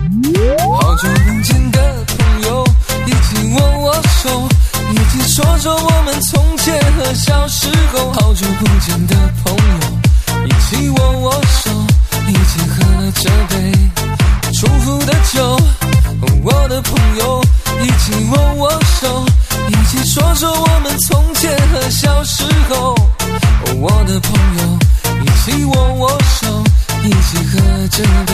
好久不见的朋友，一起握握手，一起说说我们从前和小时候。好久不见的朋友，一起握握手，一起喝了这杯祝福的酒。我的朋友，一起握握手，一起说说我们从前和小时候。我的朋友，一起握握手，一起喝这杯